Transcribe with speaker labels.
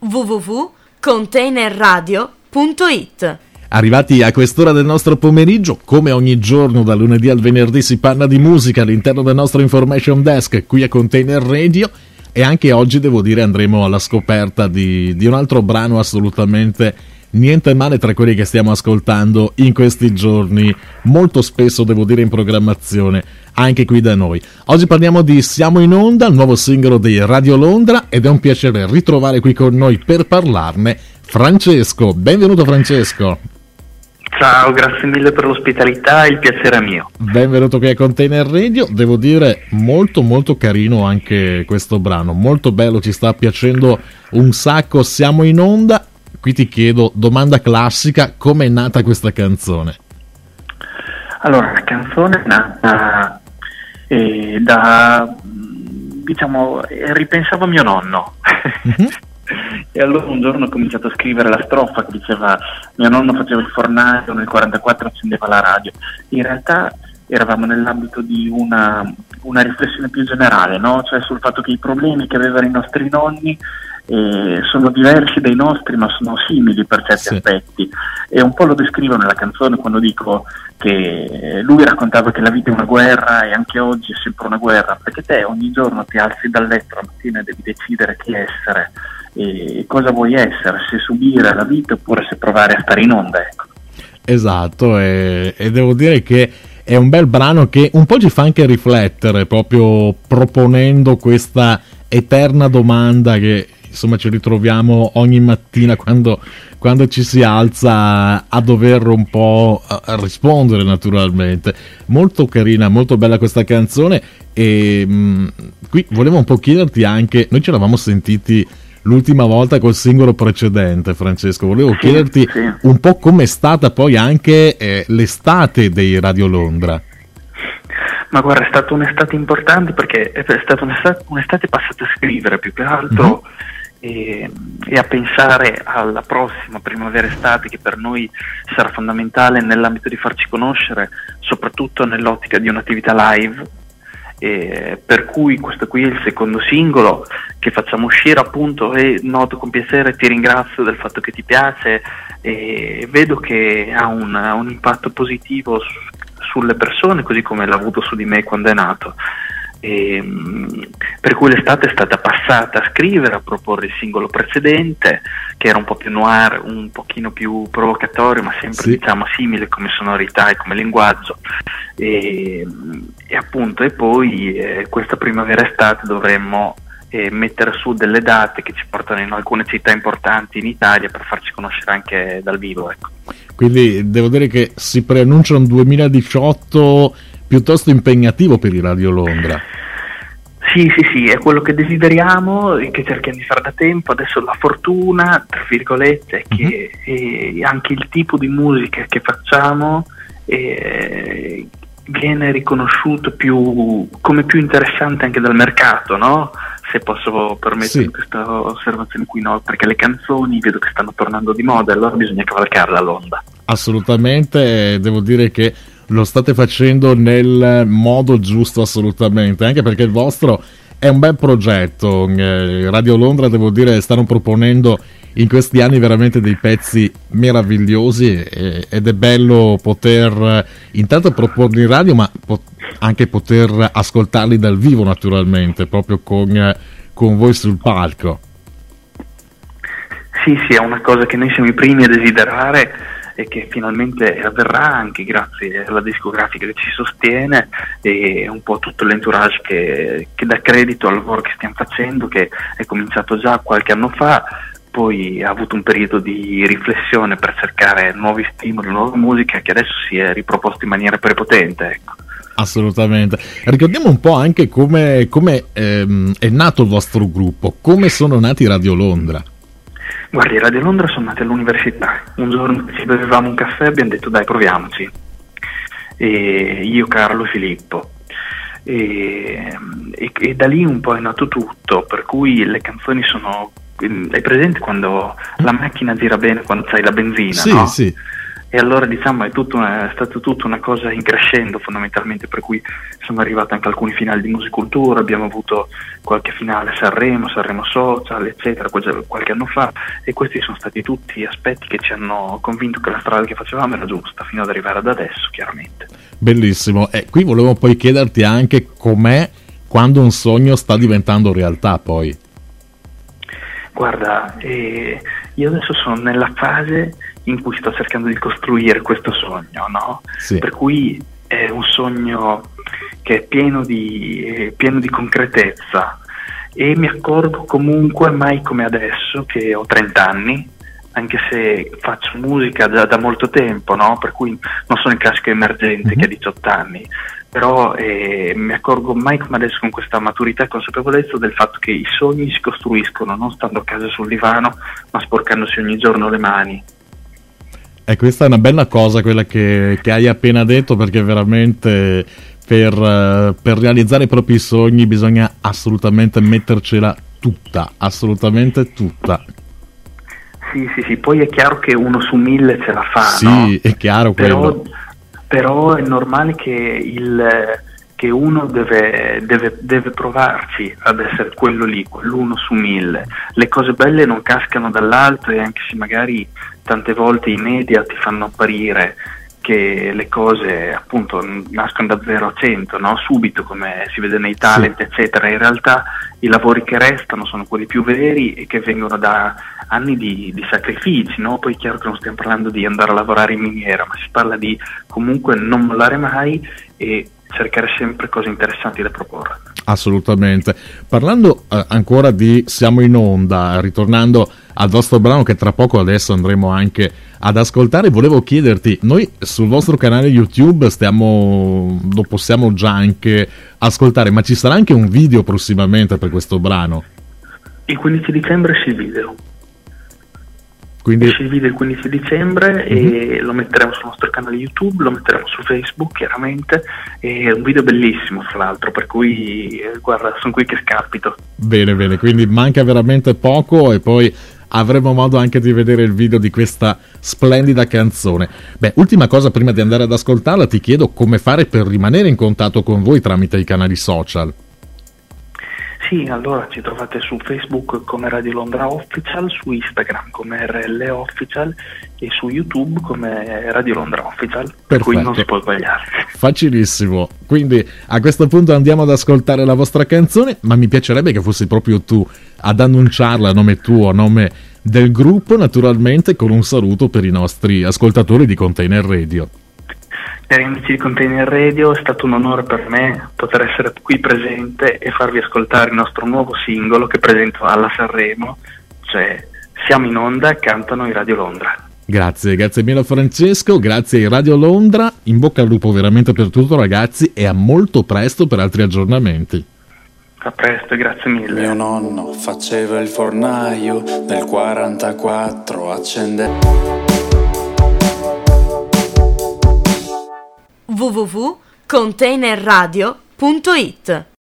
Speaker 1: www.containerradio.it.
Speaker 2: Arrivati a quest'ora del nostro pomeriggio, come ogni giorno dal lunedì al venerdì si parla di musica all'interno del nostro Information Desk qui a Container Radio, e anche oggi devo dire andremo alla scoperta di un altro brano assolutamente niente male tra quelli che stiamo ascoltando in questi giorni, molto spesso devo dire in programmazione anche qui da noi. Oggi parliamo di Siamo in Onda, il nuovo singolo di Radio Londra, ed è un piacere ritrovare qui con noi per parlarne Francesco. Benvenuto Francesco.
Speaker 3: Ciao, grazie mille per l'ospitalità, il piacere è mio.
Speaker 2: Benvenuto qui a Container Radio, devo dire molto molto carino anche questo brano, molto bello, ci sta piacendo un sacco. Siamo in Onda. Qui ti chiedo, domanda classica, come è nata questa canzone?
Speaker 3: Allora, la canzone è nata ripensavo a mio nonno.
Speaker 2: Mm-hmm.
Speaker 3: E allora un giorno ho cominciato a scrivere la strofa che diceva: mio nonno faceva il fornaio, nel 44 accendeva la radio. In realtà eravamo nell'ambito di una riflessione più generale, no? Cioè sul fatto che i problemi che avevano i nostri nonni sono diversi dai nostri, ma sono simili per certi aspetti, e un po' lo descrivo nella canzone quando dico che lui raccontava che la vita è una guerra e anche oggi è sempre una guerra, perché te ogni giorno ti alzi dal letto la mattina e devi decidere chi essere e cosa vuoi essere, se subire la vita oppure se provare a stare in onda, ecco.
Speaker 2: Esatto, e devo dire che è un bel brano che un po' ci fa anche riflettere, proprio proponendo questa eterna domanda che insomma ci ritroviamo ogni mattina quando ci si alza a dover un po' a rispondere, naturalmente. Molto carina, molto bella questa canzone, e qui volevo un po' chiederti anche, noi ci eravamo sentiti l'ultima volta col singolo precedente, Francesco, volevo chiederti un po' com'è stata poi anche l'estate dei Radio Londra.
Speaker 3: Ma guarda, è stata un'estate importante perché è stata un'estate passata a scrivere più che altro, e a pensare alla prossima primavera-estate, che per noi sarà fondamentale nell'ambito di farci conoscere, soprattutto nell'ottica di un'attività live, per cui questo qui è il secondo singolo che facciamo uscire, appunto, e noto con piacere, ti ringrazio del fatto che ti piace, e vedo che ha un impatto positivo sulle persone, così come l'ha avuto su di me quando è nato. Per cui l'estate è stata passata a scrivere, a proporre il singolo precedente, che era un po' più noir, un pochino più provocatorio, ma sempre diciamo simile come sonorità e come linguaggio, e appunto, e poi questa primavera-estate dovremmo mettere su delle date che ci portano in alcune città importanti in Italia per farci conoscere anche dal vivo, ecco.
Speaker 2: Quindi devo dire che si preannuncia un 2018 piuttosto impegnativo per i Radio Londra.
Speaker 3: Sì, è quello che desideriamo e che cerchiamo di fare da tempo. Adesso la fortuna, tra virgolette, è che anche il tipo di musica che facciamo viene riconosciuto come più interessante anche dal mercato, no? Se posso permettere questa osservazione qui, no? Perché le canzoni vedo che stanno tornando di moda, e allora bisogna cavalcarla l'onda. Assolutamente,
Speaker 2: devo dire che lo state facendo nel modo giusto, assolutamente, anche perché il vostro è un bel progetto. Radio Londra, devo dire, stanno proponendo in questi anni veramente dei pezzi meravigliosi, ed è bello poter intanto proporli in radio, ma anche poter ascoltarli dal vivo, naturalmente, proprio con voi sul palco.
Speaker 3: Sì, è una cosa che noi siamo i primi a desiderare e che finalmente avverrà anche grazie alla discografica che ci sostiene, e un po' tutto l'entourage che dà credito al lavoro che stiamo facendo, che è cominciato già qualche anno fa, poi ha avuto un periodo di riflessione per cercare nuovi stimoli, nuova musica, che adesso si è riproposto in maniera prepotente, ecco.
Speaker 2: Assolutamente. Ricordiamo un po' anche come è nato il vostro gruppo, come sono nati Radio Londra.
Speaker 3: Guardi, Radio Londra sono nate all'università. Un giorno ci bevevamo un caffè e abbiamo detto dai, proviamoci. Io, Carlo e Filippo. E da lì un po' è nato tutto, per cui le canzoni sono... Hai presente quando la macchina gira bene quando c'hai la benzina, no?
Speaker 2: Sì.
Speaker 3: E allora diciamo è stata tutta una cosa in crescendo fondamentalmente, per cui sono arrivati anche alcuni finali di musicultura, abbiamo avuto qualche finale a Sanremo Social, eccetera, qualche anno fa, e questi sono stati tutti aspetti che ci hanno convinto che la strada che facevamo era giusta, fino ad arrivare ad adesso, chiaramente.
Speaker 2: Bellissimo. E qui volevo poi chiederti anche com'è quando un sogno sta diventando realtà poi.
Speaker 3: Guarda, io adesso sono nella fase in cui sto cercando di costruire questo sogno, no?
Speaker 2: Sì.
Speaker 3: Per cui è un sogno che è pieno di concretezza, e mi accorgo comunque mai come adesso che ho 30 anni, anche se faccio musica da molto tempo, no? Per cui non sono il classico emergente che ha 18 anni, però mi accorgo mai come adesso, con questa maturità e consapevolezza del fatto che i sogni si costruiscono non stando a casa sul divano, ma sporcandosi ogni giorno le mani.
Speaker 2: E questa è una bella cosa quella che hai appena detto, perché veramente per realizzare i propri sogni bisogna assolutamente mettercela tutta, assolutamente tutta.
Speaker 3: Sì, poi è chiaro che 1 su 1000 ce la fa,
Speaker 2: sì,
Speaker 3: no?
Speaker 2: È chiaro quello.
Speaker 3: Però è normale che uno deve provarci ad essere quello lì, quell'1 su 1000. Le cose belle non cascano dall'alto, e anche se magari tante volte i media ti fanno apparire che le cose appunto nascono da 0 a 100, no? Subito, come si vede nei talent, eccetera. In realtà i lavori che restano sono quelli più veri e che vengono da anni di sacrifici, no? Poi è chiaro che non stiamo parlando di andare a lavorare in miniera, ma si parla di comunque non mollare mai e cercare sempre cose interessanti da proporre.
Speaker 2: Assolutamente. Parlando ancora di Siamo in onda, ritornando al vostro brano che tra poco adesso andremo anche ad ascoltare, volevo chiederti, noi sul vostro canale YouTube lo possiamo già anche ascoltare, ma ci sarà anche un video prossimamente per questo brano?
Speaker 3: Il 15 dicembre esce il video.
Speaker 2: Quindi
Speaker 3: Esce il video il 15 dicembre e lo metteremo sul nostro canale YouTube, lo metteremo su Facebook chiaramente, è un video bellissimo fra l'altro, per cui guarda, sono qui che scapito.
Speaker 2: Bene, quindi manca veramente poco e poi avremo modo anche di vedere il video di questa splendida canzone. Beh, ultima cosa prima di andare ad ascoltarla, ti chiedo come fare per rimanere in contatto con voi tramite i canali social.
Speaker 3: Sì, allora ci trovate su Facebook come Radio Londra Official, su Instagram come RL Official e su YouTube come Radio Londra Official. Per cui non si può sbagliare.
Speaker 2: Facilissimo. Quindi a questo punto andiamo ad ascoltare la vostra canzone, ma mi piacerebbe che fossi proprio tu ad annunciarla a nome tuo, a nome del gruppo, naturalmente con un saluto per i nostri ascoltatori di Container Radio.
Speaker 3: Cari amici di Container Radio, è stato un onore per me poter essere qui presente e farvi ascoltare il nostro nuovo singolo che presento alla Sanremo, cioè Siamo in onda, cantano i Radio Londra.
Speaker 2: Grazie mille Francesco, grazie ai Radio Londra, in bocca al lupo veramente per tutto ragazzi, e a molto presto per altri aggiornamenti.
Speaker 3: A presto, grazie mille.
Speaker 1: Mio nonno faceva il fornaio, nel 44 accende.
Speaker 4: www.containerradio.it